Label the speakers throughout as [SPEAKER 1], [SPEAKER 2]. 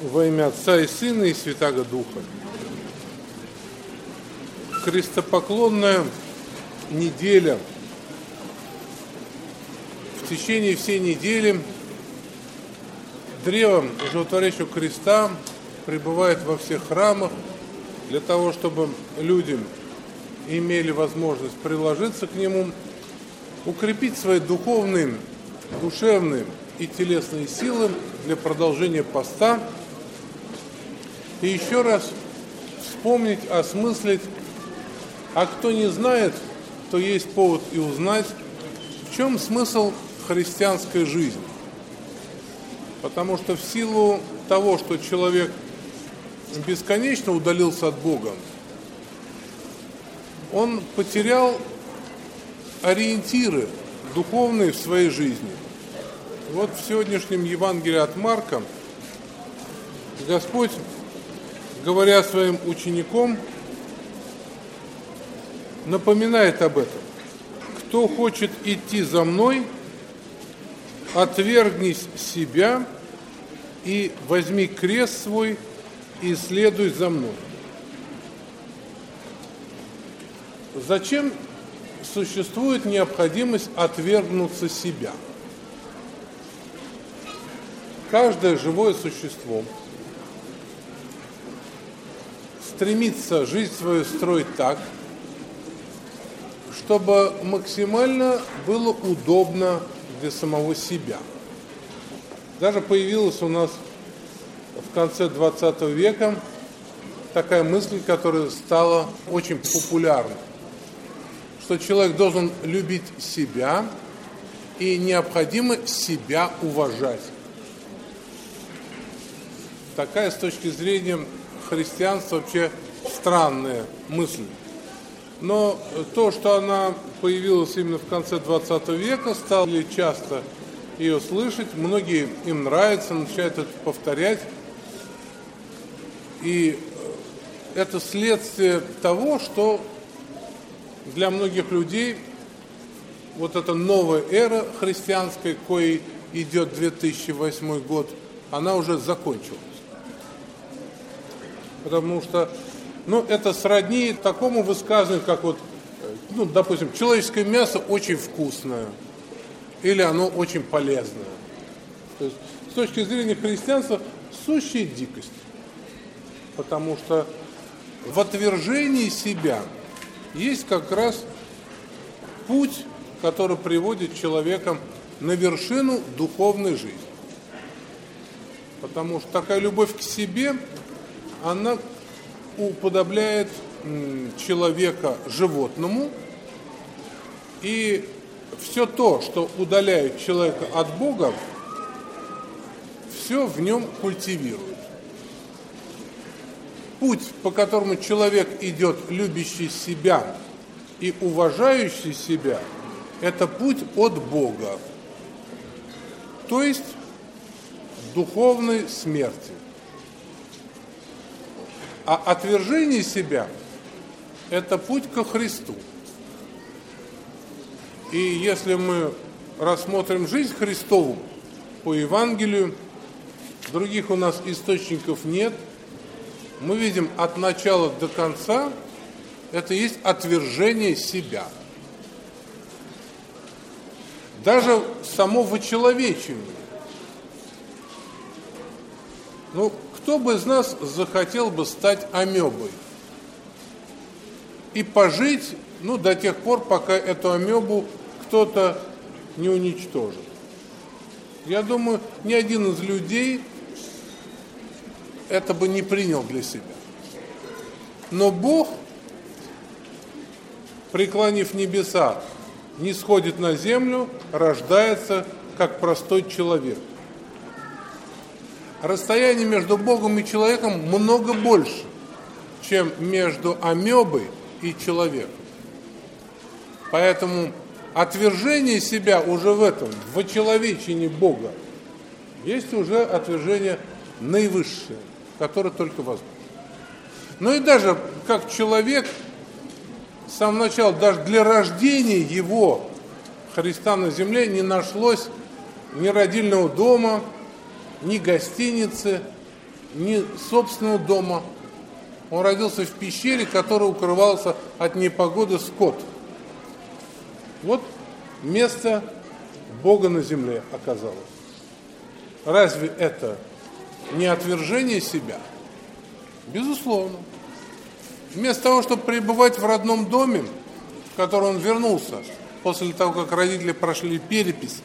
[SPEAKER 1] Во имя Отца и Сына и Святаго Духа. Крестопоклонная неделя. В течение всей недели древо животворящего креста пребывает во всех храмах для того, чтобы люди имели возможность приложиться к нему, укрепить свои духовные, душевные и телесные силы для продолжения поста и еще раз вспомнить, осмыслить, а кто не знает, то есть повод и узнать, в чем смысл христианской жизни. Потому что в силу того, что человек бесконечно удалился от Бога, он потерял ориентиры духовные в своей жизни. Вот в сегодняшнем Евангелии от Марка Господь, говоря своим ученикам, напоминает об этом. Кто хочет идти за мной, отвергнись себя и возьми крест свой и следуй за мной. Зачем существует необходимость отвергнуться себя? Каждое живое существо стремится жизнь свою строить так, чтобы максимально было удобно для самого себя. Даже появилась у нас в конце 20 века такая мысль, которая стала очень популярной, что человек должен любить себя и необходимо себя уважать. Такая с точки зрения христианства вообще странная мысль. Но то, что она появилась именно в конце 20 века, стали часто ее слышать, многие им нравится, начинают это повторять. И это следствие того, что для многих людей вот эта новая эра христианская, коей идет 2008 год, она уже закончилась. Потому что, это сродни такому высказыванию, как допустим, человеческое мясо очень вкусное, или оно очень полезное. То есть, с точки зрения христианства, сущая дикость. Потому что в отвержении себя есть как раз путь, который приводит человека на вершину духовной жизни. Потому что такая любовь к себе, она уподобляет человека животному, и все то, что удаляет человека от Бога, все в нем культивирует. Путь, по которому человек идет, любящий себя и уважающий себя, это путь от Бога, то есть духовной смерти. А отвержение себя – это путь ко Христу. И если мы рассмотрим жизнь Христову по Евангелию, других у нас источников нет, мы видим от начала до конца это есть отвержение себя. Даже само вычеловечивание. Кто бы из нас захотел бы стать амебой и пожить, до тех пор, пока эту амебу кто-то не уничтожит? Я думаю, ни один из людей это бы не принял для себя. Но Бог, преклонив небеса, не сходит на землю, рождается как простой человек. Расстояние между Богом и человеком много больше, чем между амебой и человеком. Поэтому отвержение себя уже в этом, в очеловечении Бога, есть уже отвержение наивысшее, которое только возможно. И даже как человек, с самого начала, даже для рождения его, Христа на земле, не нашлось ни родильного дома, ни гостиницы, ни собственного дома. Он родился в пещере, которая укрывался от непогоды скот. Вот место Бога на земле оказалось. Разве это не отвержение себя? Безусловно. Вместо того, чтобы пребывать в родном доме, в который он вернулся после того, как родители прошли перепись,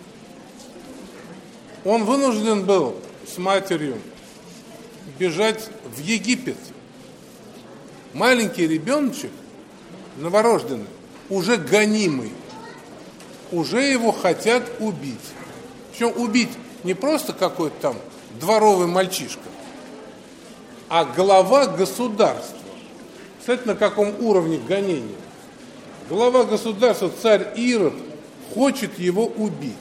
[SPEAKER 1] он вынужден был с матерью бежать в Египет. Маленький ребеночек, новорожденный, уже гонимый, уже его хотят убить. Причем убить не просто какой-то там дворовый мальчишка, а глава государства. Кстати, на каком уровне гонения? Глава государства, царь Ирод, хочет его убить.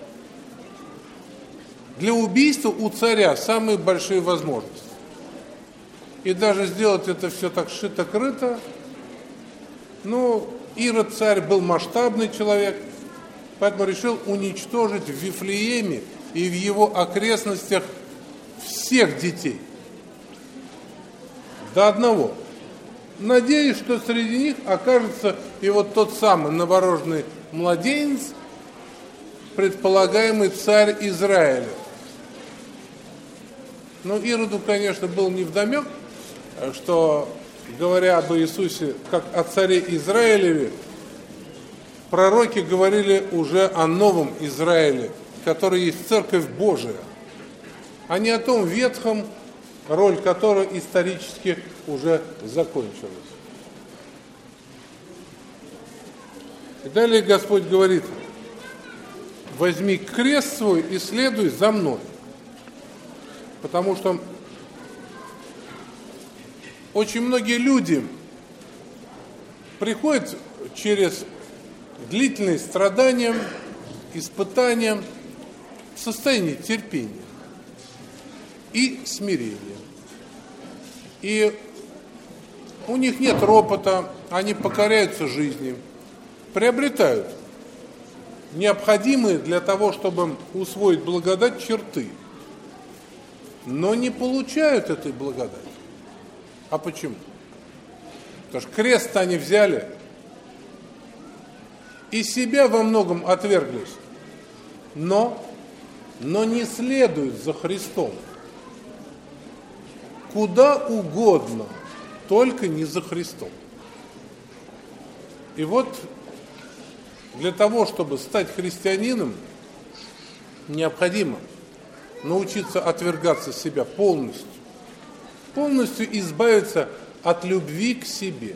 [SPEAKER 1] Для убийства у царя самые большие возможности. И даже сделать это все так шито-крыто. Ну, Ирод царь был масштабный человек, поэтому решил уничтожить в Вифлееме и в его окрестностях всех детей. До одного. Надеюсь, что среди них окажется и вот тот самый новорожденный младенец, предполагаемый царь Израиля. Но Ироду, конечно, был невдомек, что, говоря об Иисусе как о царе Израилеве, пророки говорили уже о новом Израиле, который есть Церковь Божия, а не о том ветхом, роль которой исторически уже закончилась. И далее Господь говорит: возьми крест свой и следуй за мной. Потому что очень многие люди приходят через длительные страдания, испытания в состоянии терпения и смирения. И у них нет ропота, они покоряются жизни, приобретают необходимые для того, чтобы усвоить благодать, черты, но не получают этой благодати. А почему? Потому что крест они взяли и себя во многом отверглись, но не следуют за Христом. Куда угодно, только не за Христом. И вот для того, чтобы стать христианином, необходимо научиться отвергаться себя полностью избавиться от любви к себе.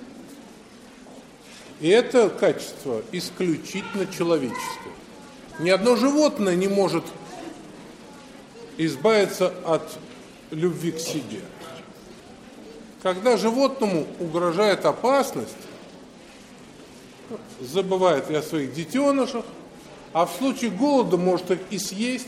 [SPEAKER 1] И это качество исключительно человеческое. Ни одно животное не может избавиться от любви к себе. Когда животному угрожает опасность, забывает и о своих детенышах, а в случае голода может их и съесть.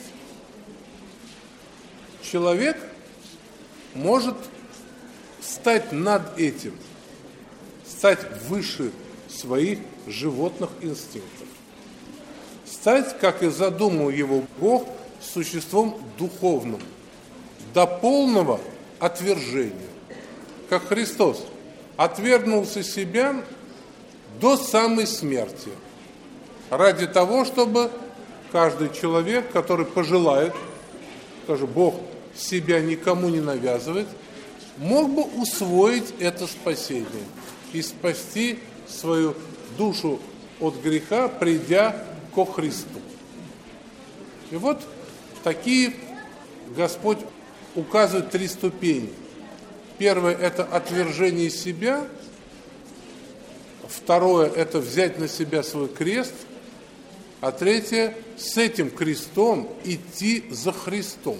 [SPEAKER 1] Человек может стать над этим, стать выше своих животных инстинктов, стать, как и задумал его Бог, существом духовным, до полного отвержения. Как Христос отвергнулся себя до самой смерти, ради того, чтобы каждый человек, который пожелает, скажу, Бог себя никому не навязывает, мог бы усвоить это спасение и спасти свою душу от греха, придя ко Христу. И вот такие Господь указывает 3 ступени. Первое – это отвержение себя. Второе – это взять на себя свой крест. А третье – с этим крестом идти за Христом.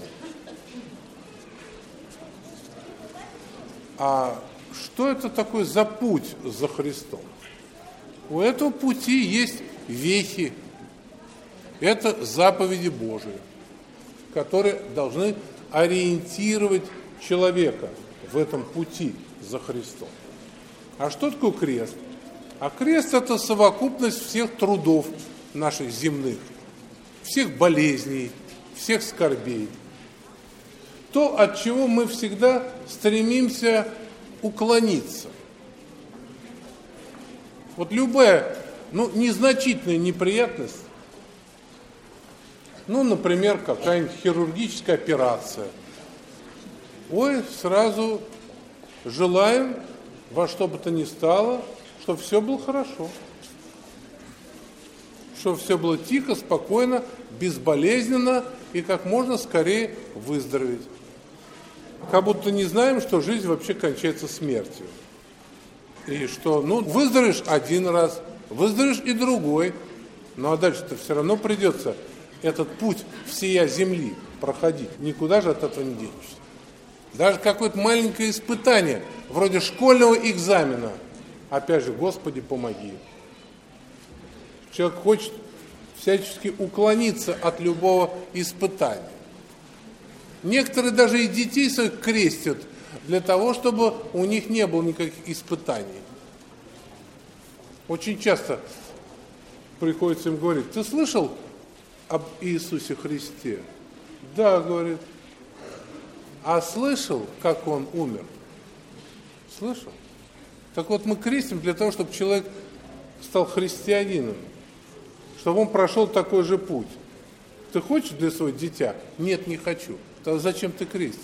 [SPEAKER 1] А что это такое за путь за Христом? У этого пути есть вехи. Это заповеди Божии, которые должны ориентировать человека в этом пути за Христом. А что такое крест? А крест – это совокупность всех трудов наших земных, всех болезней, всех скорбей. то, от чего мы всегда стремимся уклониться. Вот любая, незначительная неприятность, например, какая-нибудь хирургическая операция. Сразу желаем во что бы то ни стало, чтобы все было хорошо. Чтобы все было тихо, спокойно, безболезненно и как можно скорее выздороветь. Как будто не знаем, что жизнь вообще кончается смертью. И что, выздоровеешь один раз, выздоровеешь и другой. А дальше-то все равно придется этот путь всея земли проходить. Никуда же от этого не денешься. Даже какое-то маленькое испытание, вроде школьного экзамена. Опять же, Господи, помоги. Человек хочет всячески уклониться от любого испытания. Некоторые даже и детей своих крестят для того, чтобы у них не было никаких испытаний. Очень часто приходится им говорить: ты слышал об Иисусе Христе? Да, говорит. А слышал, как Он умер? Слышал? Так вот, мы крестим для того, чтобы человек стал христианином, чтобы он прошел такой же путь. Ты хочешь для своего дитя? Нет, не хочу. Тогда зачем ты крестишь?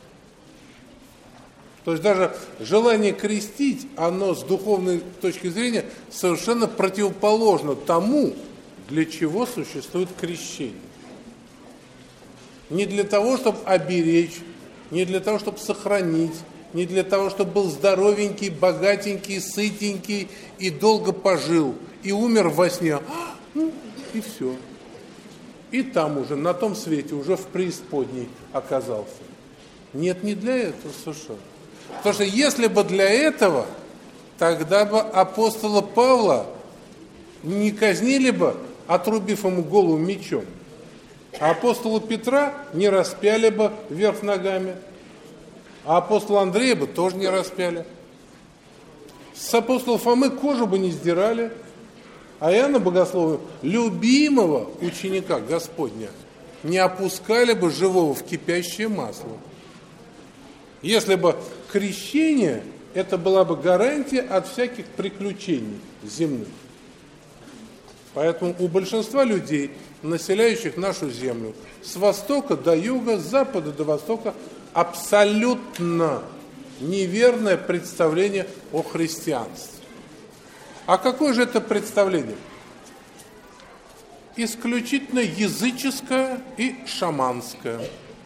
[SPEAKER 1] То есть даже желание крестить, оно с духовной точки зрения совершенно противоположно тому, для чего существует крещение. Не для того, чтобы оберечь, не для того, чтобы сохранить, не для того, чтобы был здоровенький, богатенький, сытенький и долго пожил, и умер во сне, и все. И там уже, на том свете, уже в преисподней оказался. Нет, не для этого совершенно. Потому что если бы для этого, тогда бы апостола Павла не казнили бы, отрубив ему голову мечом. А апостола Петра не распяли бы вверх ногами. А апостола Андрея бы тоже не распяли. С апостола Фомы кожу бы не сдирали. А Иоанна Богослова, любимого ученика Господня, не опускали бы живого в кипящее масло. Если бы крещение, это была бы гарантия от всяких приключений земных. Поэтому у большинства людей, населяющих нашу землю, с востока до юга, с запада до востока, абсолютно неверное представление о христианстве. А какое же это представление? Исключительно языческое и шаманское.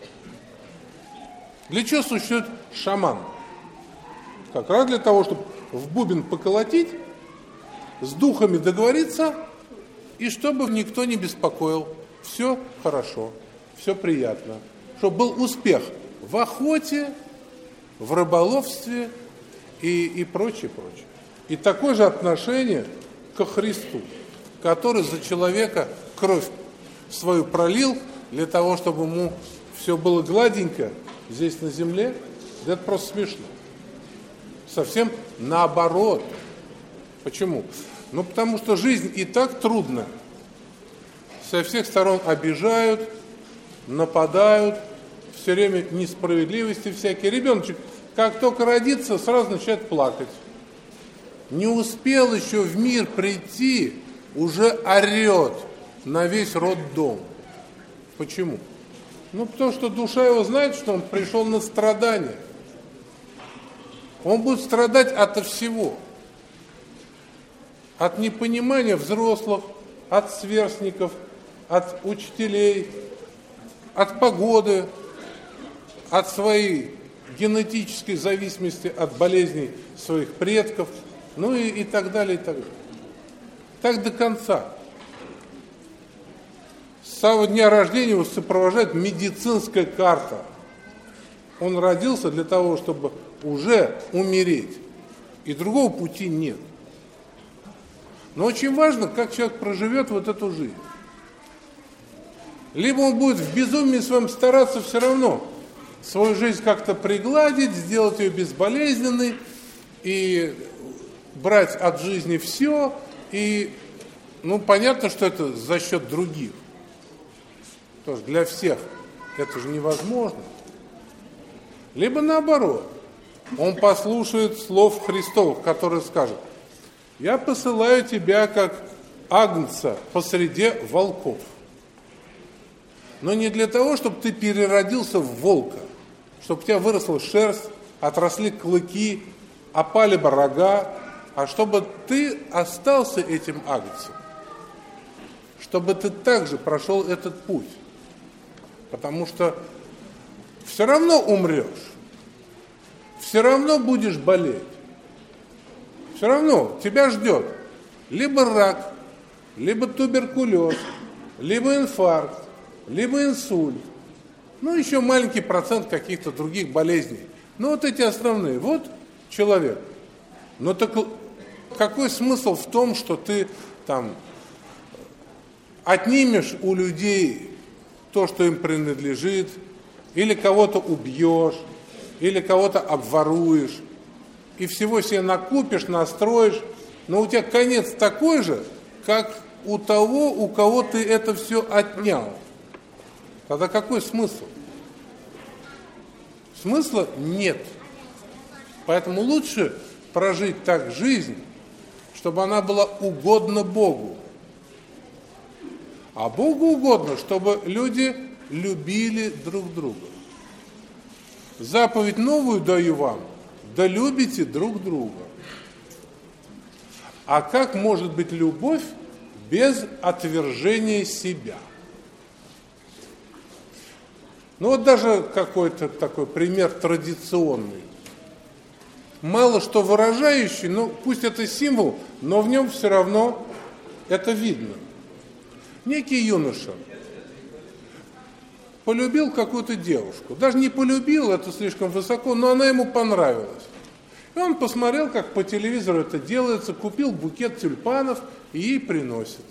[SPEAKER 1] Для чего существует шаман? Как раз для того, чтобы в бубен поколотить, с духами договориться, и чтобы никто не беспокоил. Все хорошо, все приятно. Чтобы был успех в охоте, в рыболовстве и прочее, прочее. И такое же отношение ко Христу, который за человека кровь свою пролил для того, чтобы ему все было гладенько здесь на земле. Да это просто смешно. Совсем наоборот. Почему? Потому что жизнь и так трудна. Со всех сторон обижают, нападают, все время несправедливости всякие. Ребеночек, как только родится, сразу начинает плакать. Не успел еще в мир прийти, уже орет на весь роддом. Почему? Потому что душа его знает, что он пришел на страдания. Он будет страдать ото всего. От непонимания взрослых, от сверстников, от учителей, от погоды, от своей генетической зависимости, от болезней своих предков, и так далее, и так далее. Так до конца. С самого дня рождения его сопровождает медицинская карта. Он родился для того, чтобы уже умереть. И другого пути нет. Но очень важно, как человек проживет вот эту жизнь. Либо он будет в безумии своем стараться все равно свою жизнь как-то пригладить, сделать ее безболезненной и брать от жизни все. И, понятно, что это за счет других. Потому что для всех это же невозможно. Либо наоборот, он послушает слов Христовых, которые скажут: я посылаю тебя как агнца посреди волков. Но не для того, чтобы ты переродился в волка, чтобы у тебя выросла шерсть, отросли клыки, опали бы рога, а чтобы ты остался этим агнцем, чтобы ты также прошел этот путь. Потому что все равно умрешь, все равно будешь болеть, все равно тебя ждет либо рак, либо туберкулез, либо инфаркт, либо инсульт, ну еще маленький процент каких-то других болезней. Ну вот эти основные. Вот человек. Но так какой смысл в том, что ты там отнимешь у людей то, что им принадлежит, или кого-то убьешь, или кого-то обворуешь, и всего себе накупишь, настроишь, но у тебя конец такой же, как у того, у кого ты это все отнял. Тогда какой смысл? Смысла нет. Поэтому лучше прожить так жизнь, чтобы она была угодна Богу. А Богу угодно, чтобы люди любили друг друга. Заповедь новую даю вам: да любите друг друга. А как может быть любовь без отвержения себя? Ну вот даже какой-то такой пример традиционный. Мало что выражающий, ну пусть это символ, но в нем все равно это видно. Некий юноша полюбил какую-то девушку. Даже не полюбил, это слишком высоко, но она ему понравилась. И он посмотрел, как по телевизору это делается, купил букет тюльпанов и ей приносит.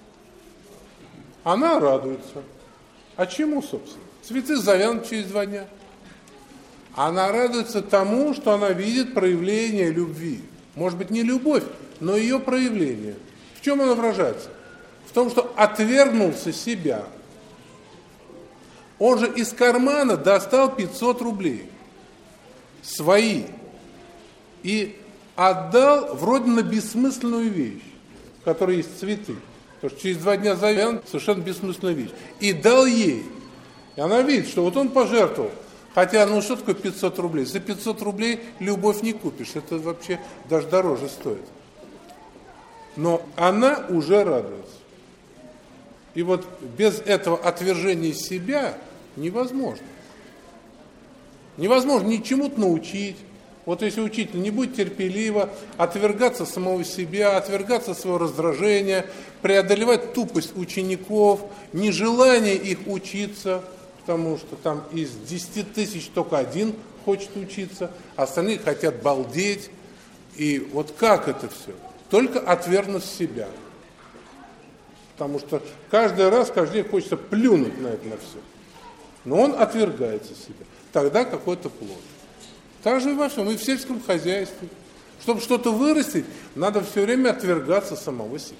[SPEAKER 1] Она радуется. А чему, собственно? Цветы завянут через 2 дня. Она радуется тому, что она видит проявление любви. Может быть, не любовь, но ее проявление. В чем она выражается? В том, что отвергнулся себя. Он же из кармана достал 500 рублей. Свои. И отдал вроде на бессмысленную вещь, в которой есть цветы. Потому что через 2 дня завянут, совершенно бессмысленная вещь. И дал ей. И она видит, что вот он пожертвовал. Хотя, ну что такое 500 рублей? За 500 рублей любовь не купишь. Это вообще даже дороже стоит. Но она уже радуется. И вот без этого отвержения себя невозможно. Невозможно ничему-то научить. Вот если учитель не будет терпеливо отвергаться самого себя, отвергаться своего раздражения, преодолевать тупость учеников, нежелание их учиться, потому что там из 10 тысяч только 1 хочет учиться, а остальные хотят балдеть. И вот как это все? Только отвергнув себя. Потому что каждый день хочется плюнуть на это на все. Но он отвергается себя. Тогда какой-то плод. Так же и во всем, и в сельском хозяйстве. Чтобы что-то вырастить, надо все время отвергаться самого себя.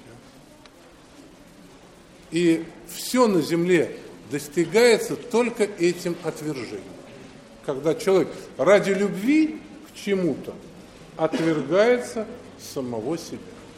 [SPEAKER 1] И все на земле достигается только этим отвержением. Когда человек ради любви к чему-то отвергается самого себя.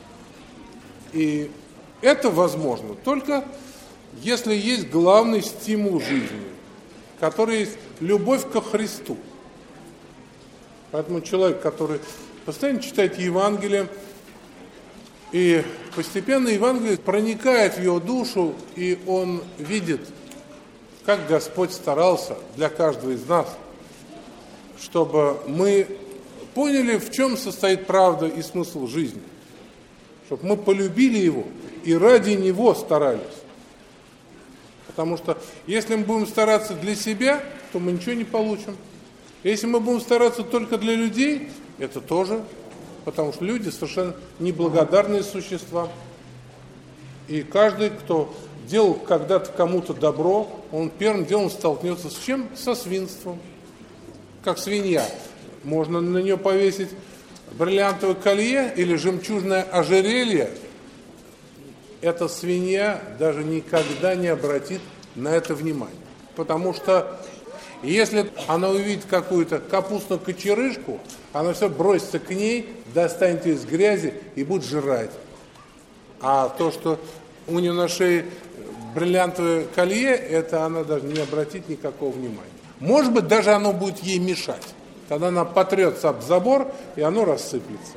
[SPEAKER 1] И это возможно только если есть главный стимул жизни, который есть любовь ко Христу. Поэтому человек, который постоянно читает Евангелие, и постепенно Евангелие проникает в его душу, и он видит, как Господь старался для каждого из нас, чтобы мы поняли, в чем состоит правда и смысл жизни, чтобы мы полюбили Его и ради Него старались. Потому что если мы будем стараться для себя, то мы ничего не получим. Если мы будем стараться только для людей, это тоже, потому что люди совершенно неблагодарные существа. И каждый, кто делал когда-то кому-то добро, он первым делом столкнется с чем? Со свинством. Как свинья. Можно на нее повесить бриллиантовое колье или жемчужное ожерелье. Эта свинья даже никогда не обратит на это внимания. Потому что И если она увидит какую-то капустную кочерышку, она все бросится к ней, достанет ее из грязи и будет жрать. А то, что у нее на шее бриллиантовое колье, это она даже не обратит никакого внимания. Может быть, даже оно будет ей мешать. Тогда она потрется об забор, и оно рассыплется.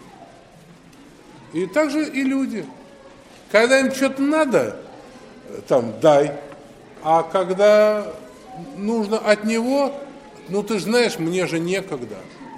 [SPEAKER 1] И так же и люди. Когда им что-то надо, там, дай. А когда нужно от него, ну ты же знаешь, мне же некогда.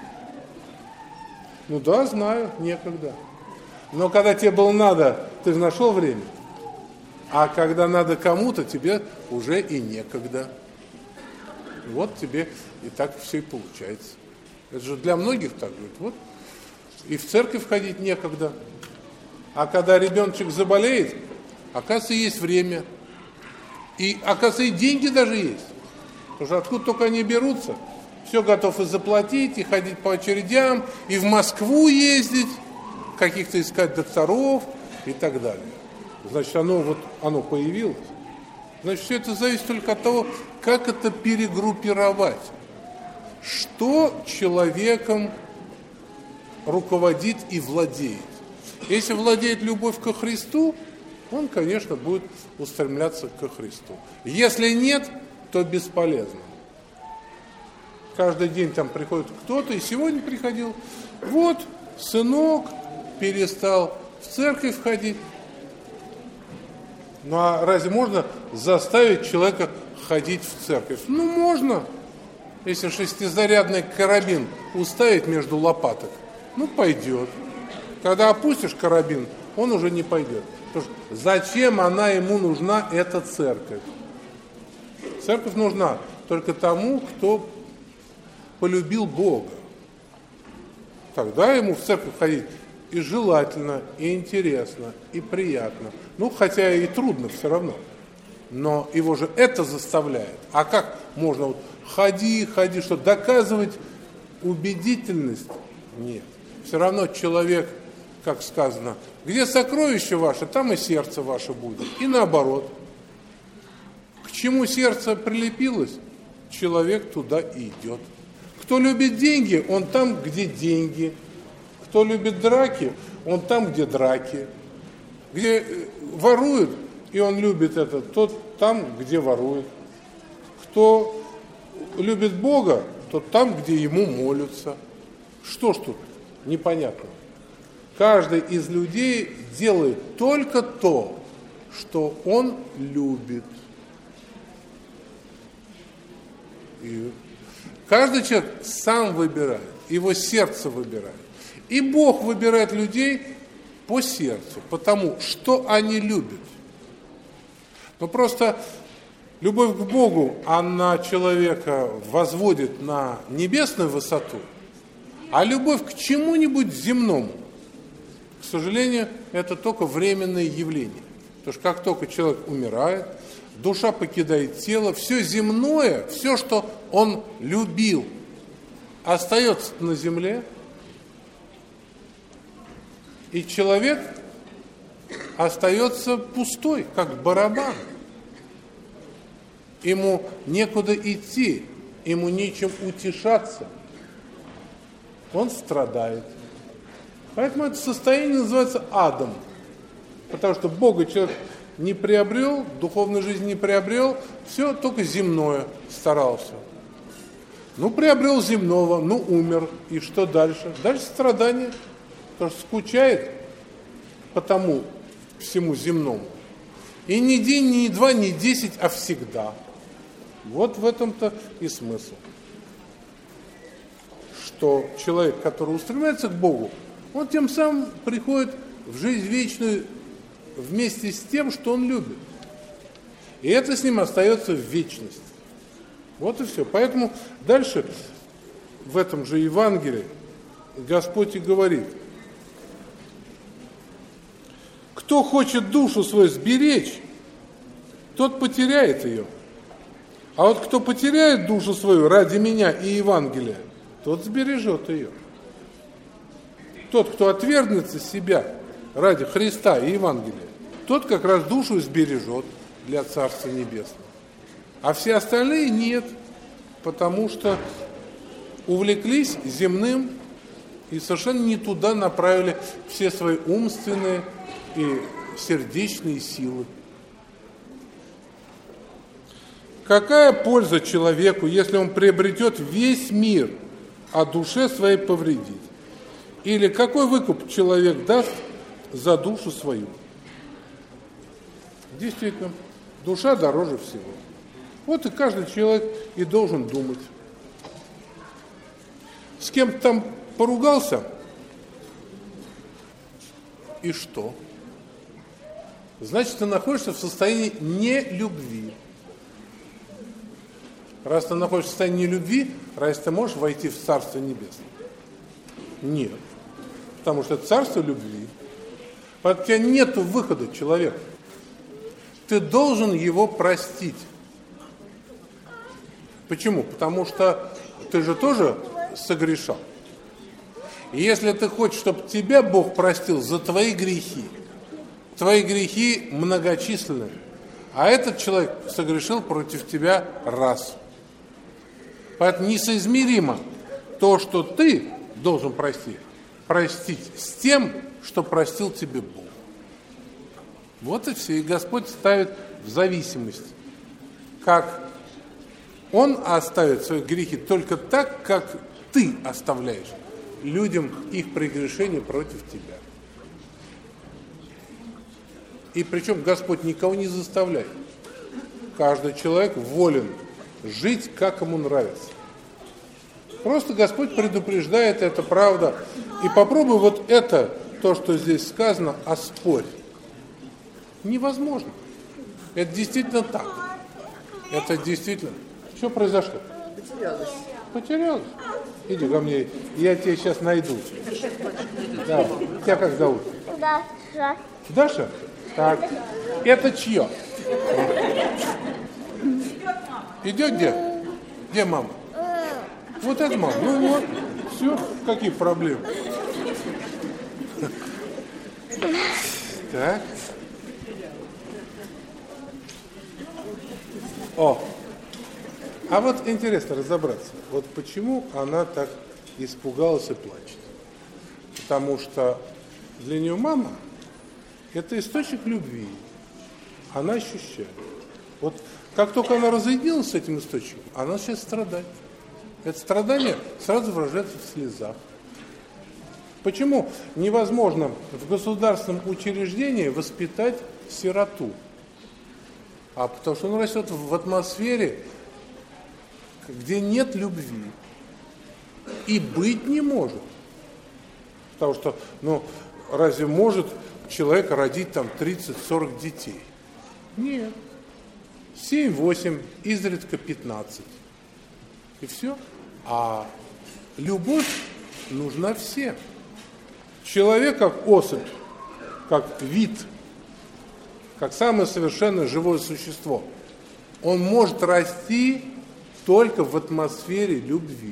[SPEAKER 1] Ну да, знаю, некогда. Но когда тебе было надо, ты же нашел время. А когда надо кому-то, тебе уже и некогда. Вот тебе и так все и получается. Это же для многих так будет. Вот. И в церковь ходить некогда. А когда ребеночек заболеет, оказывается, есть время. И, оказывается, и деньги даже есть. Потому что откуда только они берутся. Все готов и заплатить, и ходить по очередям, и в Москву ездить, каких-то искать докторов и так далее. Значит, оно появилось. Значит, все это зависит только от того, как это перегруппировать. Что человеком руководит и владеет. Если владеет любовь ко Христу, он, конечно, будет устремляться ко Христу. Если нет, то бесполезно. Каждый день там приходит кто-то, и сегодня приходил. Вот, сынок перестал в церковь ходить. Ну а разве можно заставить человека ходить в церковь? Ну можно. Если шестизарядный карабин уставить между лопаток, ну пойдет. Когда опустишь карабин, он уже не пойдет. Потому что зачем она ему нужна, эта церковь? Церковь нужна только тому, кто полюбил Бога. Тогда ему в церковь ходить и желательно, и интересно, и приятно. Ну, хотя и трудно все равно. Но его же это заставляет. А как можно вот ходи, что доказывать убедительность? Нет. Все равно человек, как сказано, где сокровище ваше, там и сердце ваше будет. И наоборот. К чему сердце прилепилось, человек туда и идет. Кто любит деньги, он там, где деньги. Кто любит драки, он там, где драки. Где воруют, и он любит это, тот там, где ворует. Кто любит Бога, тот там, где ему молятся. Что ж тут непонятно? Каждый из людей делает только то, что он любит. И каждый человек сам выбирает, его сердце выбирает. И Бог выбирает людей по сердцу, потому что они любят. Но просто любовь к Богу, она человека возводит на небесную высоту, а любовь к чему-нибудь земному, к сожалению, это только временное явление. Потому что как только человек умирает, душа покидает тело, все земное, все, что он любил, остается на земле, и человек остается пустой, как барабан. Ему некуда идти, ему нечем утешаться. Он страдает. Поэтому это состояние называется адом. Потому что Бога человек не приобрел, духовную жизнь не приобрел, все только земное старался. Ну, приобрел земного, ну, умер. И что дальше? Дальше страдания. Потому что скучает по тому всему земному. И не день, не два, не 10, а всегда. Вот в этом-то и смысл. Что человек, который устремляется к Богу, он тем самым приходит в жизнь вечную вместе с тем, что он любит. И это с ним остается в вечности. Вот и все. Поэтому дальше в этом же Евангелии Господь и говорит: кто хочет душу свою сберечь, тот потеряет ее. А вот кто потеряет душу свою ради меня и Евангелия, тот сбережет ее. Тот, кто отвергнется себя ради Христа и Евангелия, тот как раз душу сбережет для Царства Небесного. А все остальные нет. потому что увлеклись земным и совершенно не туда направили все свои умственные и сердечные силы. Какая польза человеку, если он приобретет весь мир, а душе своей повредит? Или какой выкуп человек даст за душу свою? Действительно, душа дороже всего. Вот и каждый человек и должен думать. С кем-то там поругался, и что? Значит, ты находишься в состоянии нелюбви. Раз ты находишься в состоянии нелюбви, разве ты можешь войти в Царство Небесное? Нет. Потому что это Царство любви. Поэтому у тебя нет выхода, человек. Ты должен его простить. Почему? Потому что ты же тоже согрешал. И если ты хочешь, чтобы тебя Бог простил за твои грехи многочисленны, а этот человек согрешил против тебя раз. Поэтому несоизмеримо то, что ты должен простить с тем, что простил тебе Бог. Вот и все. И Господь ставит в зависимость, как Он оставит свои грехи только так, как ты оставляешь людям их прегрешения против тебя. И причем Господь никого не заставляет. Каждый человек волен жить, как ему нравится. Просто Господь предупреждает, это правда. И попробуй вот это, то, что здесь сказано, оспорь. Невозможно. Это действительно так. Это действительно. Что произошло? Потерялась. Иди ко мне, я тебя сейчас найду. Да. Тебя как зовут?
[SPEAKER 2] Даша.
[SPEAKER 1] Даша? Так. Это чье? Идет где? Где мама? Вот это мама. Ну вот, все, какие проблемы? Так. О, а вот интересно разобраться, вот почему она так испугалась и плачет. Потому что для нее мама – это источник любви. Она ощущает. Вот как только она разъединилась с этим источником, она сейчас страдает. Это страдание сразу выражается в слезах. Почему невозможно в государственном учреждении воспитать сироту? А потому что он растет в атмосфере, где нет любви. И быть не может. Потому что, разве может человек родить там 30-40 детей? Нет. 7-8, изредка 15. И все. А любовь нужна всем. Человек как особь, как вид, как самое совершенное живое существо, он может расти только в атмосфере любви.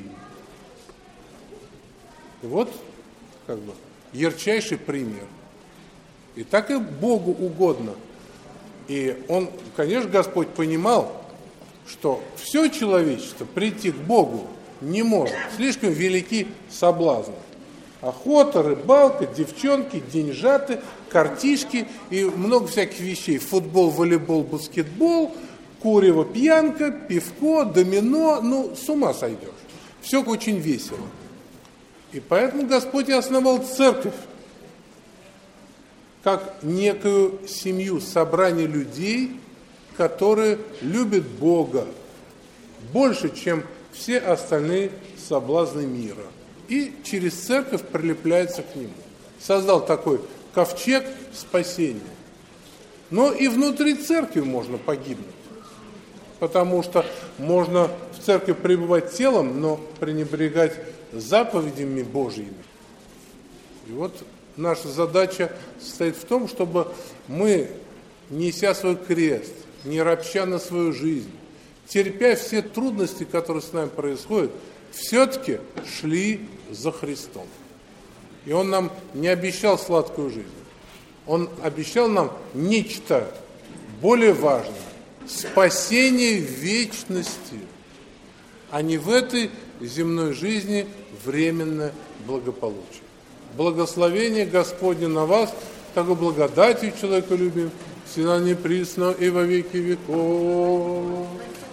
[SPEAKER 1] И вот, ярчайший пример. И так и Богу угодно. И Он, конечно, Господь понимал, что все человечество прийти к Богу не может. Слишком велики соблазны. Охота, рыбалка, девчонки, деньжаты, картишки и много всяких вещей. Футбол, волейбол, баскетбол, курево, пьянка, пивко, домино. С ума сойдешь. Все очень весело. И поэтому Господь и основал церковь как некую семью, собрание людей, которые любят Бога больше, чем все остальные соблазны мира. И через церковь прилепляется к нему. Создал такой ковчег спасения. Но и внутри церкви можно погибнуть. Потому что можно в церкви пребывать телом, но пренебрегать заповедями Божьими. И вот наша задача состоит в том, чтобы мы, неся свой крест, не ропща на свою жизнь, терпя все трудности, которые с нами происходят, все-таки шли за Христом. И Он нам не обещал сладкую жизнь. Он обещал нам нечто более важное – спасение в вечности. а не в этой земной жизни временное благополучие. Благословение Господне на вас, такой благодатью человеколюбим, всегда неприсно и во веки веков.